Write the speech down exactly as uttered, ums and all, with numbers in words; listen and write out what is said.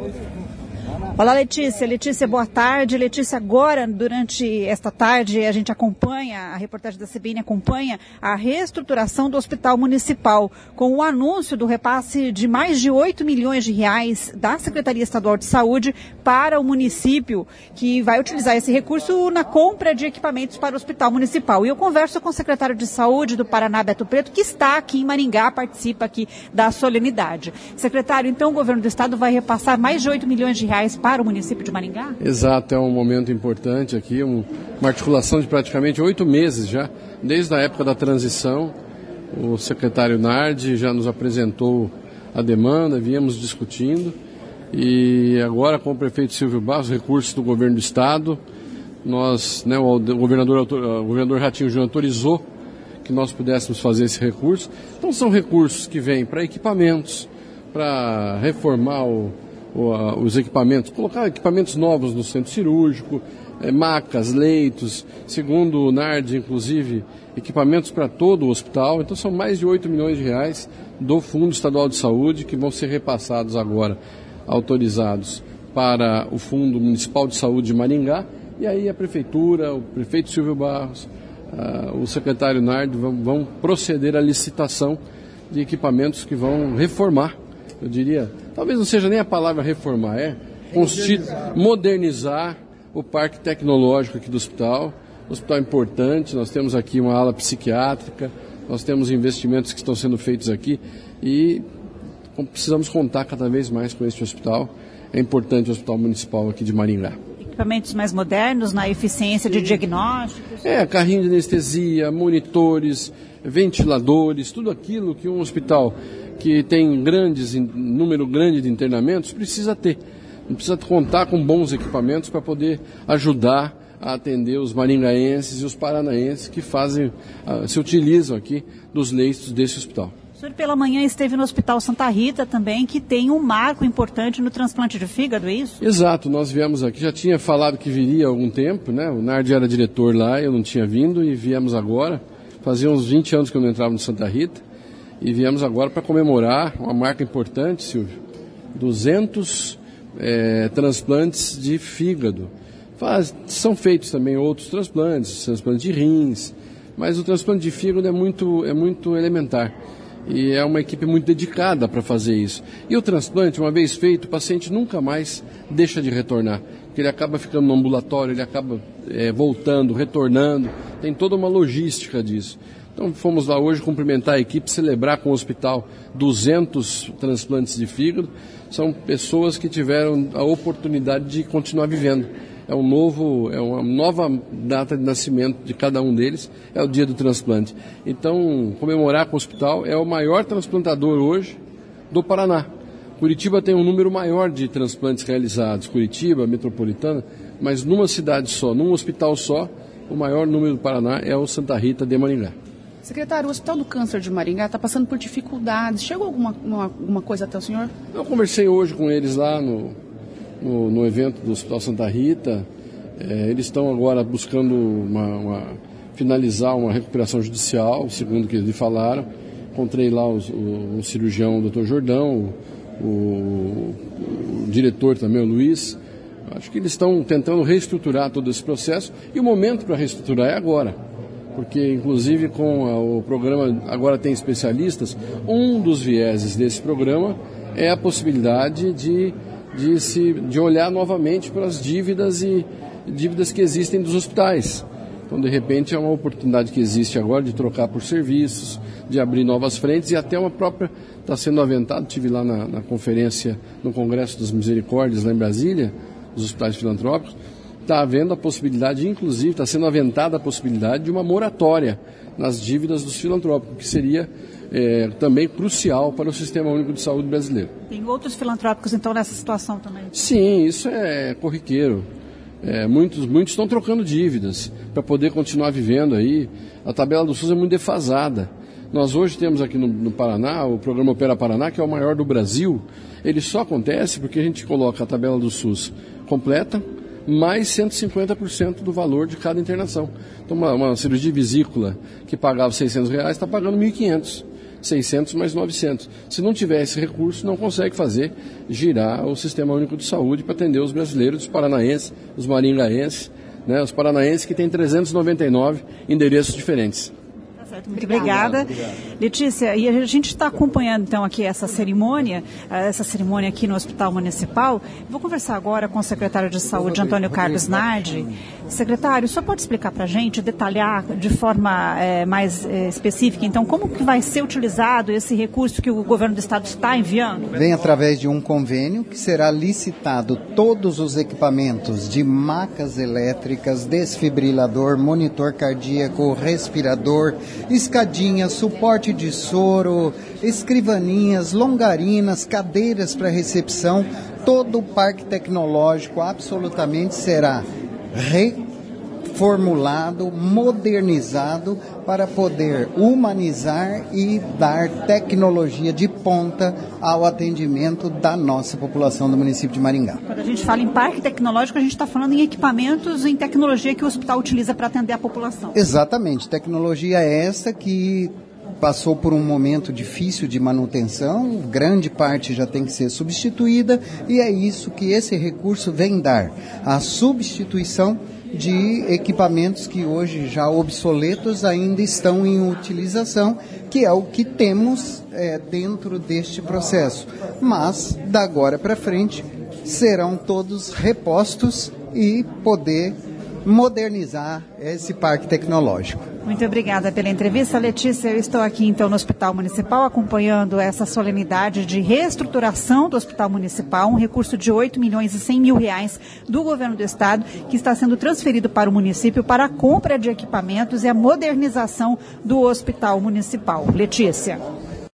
Olá, Letícia. Letícia, boa tarde. Letícia, agora, durante esta tarde, a gente acompanha, a reportagem da C B N acompanha a reestruturação do Hospital Municipal, com o anúncio do repasse de mais de oito milhões de reais da Secretaria Estadual de Saúde para o município, que vai utilizar esse recurso na compra de equipamentos para o Hospital Municipal. E eu converso com o secretário de Saúde do Paraná, Beto Preto, que está aqui em Maringá, participa aqui da solenidade. Secretário, então o governo do estado vai repassar mais de oito milhões de reais para o município de Maringá? Exato, é um momento importante aqui, um, uma articulação de praticamente oito meses já, desde a época da transição. O secretário Nardi já nos apresentou a demanda, viemos discutindo, e agora com o prefeito Silvio Barros, recursos do governo do estado, nós, né, o, o, governador, o governador Ratinho Júnior autorizou que nós pudéssemos fazer esse recurso. Então são recursos que vêm para equipamentos, para reformar o os equipamentos, colocar equipamentos novos no centro cirúrgico, é, macas, leitos, segundo o Nardi, inclusive, equipamentos para todo o hospital. Então são mais de oito milhões de reais do Fundo Estadual de Saúde que vão ser repassados agora, autorizados para o Fundo Municipal de Saúde de Maringá, e aí a Prefeitura, o prefeito Silvio Barros, uh, o secretário Nardi vão, vão proceder à licitação de equipamentos que vão reformar, eu diria, talvez não seja nem a palavra reformar, é modernizar. modernizar o parque tecnológico aqui do hospital. O hospital é importante, nós temos aqui uma ala psiquiátrica, nós temos investimentos que estão sendo feitos aqui e precisamos contar cada vez mais com este hospital. É importante o Hospital Municipal aqui de Maringá. Equipamentos mais modernos na eficiência de diagnósticos? É, carrinho de anestesia, monitores, ventiladores, tudo aquilo que um hospital que tem grandes, número grande de internamentos precisa ter. Precisa contar com bons equipamentos para poder ajudar a atender os maringaenses e os paranaenses que fazem, se utilizam aqui dos leitos desse hospital. O senhor pela manhã esteve no Hospital Santa Rita também, que tem um marco importante no transplante de fígado, é isso? Exato, nós viemos aqui, já tinha falado que viria há algum tempo, né? O Nardi era diretor lá, eu não tinha vindo e viemos agora. Fazia uns vinte anos que eu não entrava no Santa Rita e viemos agora para comemorar uma marca importante, Silvio, duzentos é, transplantes de fígado. Faz, são feitos também outros transplantes, transplantes de rins, mas o transplante de fígado é muito, é muito elementar. E é uma equipe muito dedicada para fazer isso. E o transplante, uma vez feito, o paciente nunca mais deixa de retornar. Porque ele acaba ficando no ambulatório, ele acaba é, voltando, retornando. Tem toda uma logística disso. Então fomos lá hoje cumprimentar a equipe, celebrar com o hospital duzentos transplantes de fígado. São pessoas que tiveram a oportunidade de continuar vivendo. É um novo, é uma nova data de nascimento de cada um deles, é o dia do transplante. Então, comemorar com o hospital é o maior transplantador hoje do Paraná. Curitiba tem um número maior de transplantes realizados, Curitiba, Metropolitana, mas numa cidade só, num hospital só, o maior número do Paraná é o Santa Rita de Maringá. Secretário, o Hospital do Câncer de Maringá está passando por dificuldades. Chegou alguma uma, alguma coisa até o senhor? Eu conversei hoje com eles lá no... No, no evento do Hospital Santa Rita. É, eles estão agora buscando uma, uma, finalizar uma recuperação judicial, segundo o que eles falaram. Encontrei lá os, o, o cirurgião, o doutor Jordão, o, o, o diretor também, o Luiz. Acho que eles estão tentando reestruturar todo esse processo e o momento para reestruturar é agora. Porque, inclusive, com a, o programa Agora Tem Especialistas, um dos vieses desse programa é a possibilidade de De, se, de olhar novamente para as dívidas e dívidas que existem dos hospitais. Então, de repente, é uma oportunidade que existe agora de trocar por serviços, de abrir novas frentes e até uma própria está sendo aventado. Estive lá na, na conferência, no Congresso das Misericórdias, lá em Brasília, dos hospitais filantrópicos. Está havendo a possibilidade, inclusive, está sendo aventada a possibilidade de uma moratória nas dívidas dos filantrópicos, que seria É, também crucial para o Sistema Único de Saúde brasileiro. Tem outros filantrópicos, então, nessa situação também? Sim, isso é corriqueiro. É, muitos, muitos estão trocando dívidas para poder continuar vivendo aí. A tabela do SUS é muito defasada. Nós hoje temos aqui no, no Paraná, o programa Opera Paraná, que é o maior do Brasil. Ele só acontece porque a gente coloca a tabela do SUS completa, mais cento e cinquenta por cento do valor de cada internação. Então, uma, uma cirurgia de vesícula que pagava seiscentos reais está pagando mil e quinhentos. seiscentos mais novecentos. Se não tiver esse recurso, não consegue fazer girar o Sistema Único de Saúde para atender os brasileiros, os paranaenses, os maringaenses, né, os paranaenses que têm trezentos e noventa e nove endereços diferentes. Muito obrigada. Obrigado. Letícia, e a gente está acompanhando então aqui essa cerimônia, essa cerimônia aqui no Hospital Municipal. Vou conversar agora com o secretário de Saúde, Antônio Carlos Nardi. Secretário, só pode explicar para a gente, detalhar de forma é, mais é, específica, então, como que vai ser utilizado esse recurso que o governo do estado está enviando? Vem através de um convênio que será licitado todos os equipamentos de macas elétricas, desfibrilador, monitor cardíaco, respirador, escadinha, suporte de soro, escrivaninhas, longarinas, cadeiras para recepção. Todo o parque tecnológico absolutamente será reformulado, modernizado para poder humanizar e dar tecnologia de ponta ao atendimento da nossa população do município de Maringá. Quando a gente fala em parque tecnológico, a gente está falando em equipamentos, em tecnologia que o hospital utiliza para atender a população. Exatamente, tecnologia essa que passou por um momento difícil de manutenção, grande parte já tem que ser substituída, e é isso que esse recurso vem dar, a substituição de equipamentos que hoje já obsoletos ainda estão em utilização, que é o que temos é, dentro deste processo. Mas, da agora para frente, serão todos repostos e poder modernizar esse parque tecnológico. Muito obrigada pela entrevista, Letícia. Eu estou aqui, então, no Hospital Municipal, acompanhando essa solenidade de reestruturação do Hospital Municipal, um recurso de oito milhões e cem mil reais do governo do estado, que está sendo transferido para o município para a compra de equipamentos e a modernização do Hospital Municipal. Letícia.